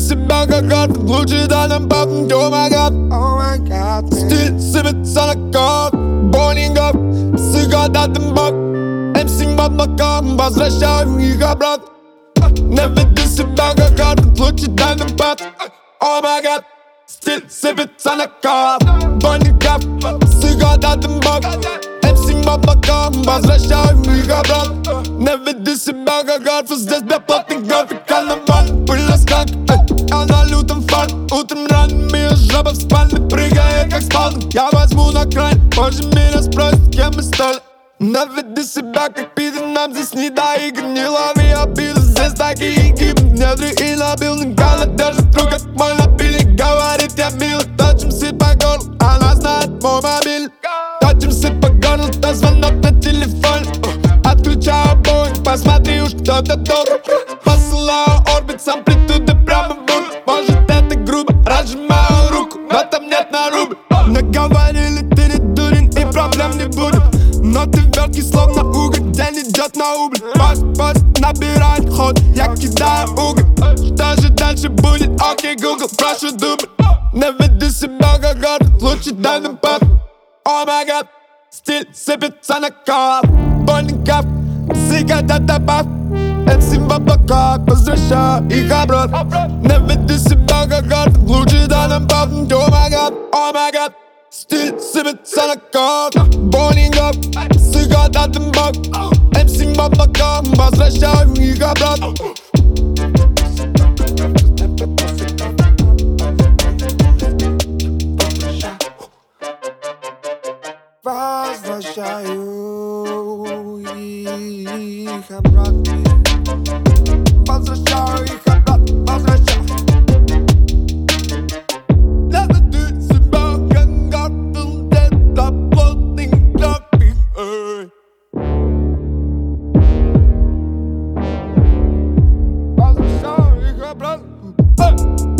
себя как арт, лучше дай нам бабки, oh my god. Стиль сыпется на код, боулингов, сыгодатым бок. MC под блоком, возвращаю их обратно. Не веди себя как арт, лучше дай нам бабки, oh my god. Стиль сыпется на код, боулингов, сыгодатым бок. MC под блоком, возвращаю их обратно. Не веди себя как арт, здесь бесплатный график, карнавал. Пыль на сканк, я на лютом фарт. Утром ранними жаба в спальне прыгает как спалник. Я возьму на край, позже меня спросят, кем мы стали. Не веди себя как пидор, нам здесь не до игр. Не лови обиды, здесь такие гибы. Недры и набилный галат держит рук, как мой напильник. Говорит, я милый, точимся по горлу, она знает мой мобильник. Точимся по горлу, то звонок на телефон. Отключаю боинг, посмотри уж кто-то добрый. Посылаю орбит с амплитудой прямо в уши. Может это грубо, разжимаю руку, в этом нет на рубль. Наговорили, ты не дурен и проблем не будет. Но ты верткий, словно уголь, день идет на убыль. Пост набирает ход, я кидаю уголь. Что же дальше будет? Окей, Google, прошу дубль. Не веди себя как арт, лучше дай нам пап. Oh my god, стиль сыпется на код. Больников, сигарета добавь. MC в облаках, возвращаю их обратно. Не веди себя как арт, лучше дай нам пап. Oh my god. Стиль сыпется на код, боулингов, сыгодатым бок. MC в облаках, возвращаю их обратно. Возвращаю их обратно. Возвращаю их обратно, возвращаю. Не веди себя как арт, это плотный график. Возвращаю их обратно.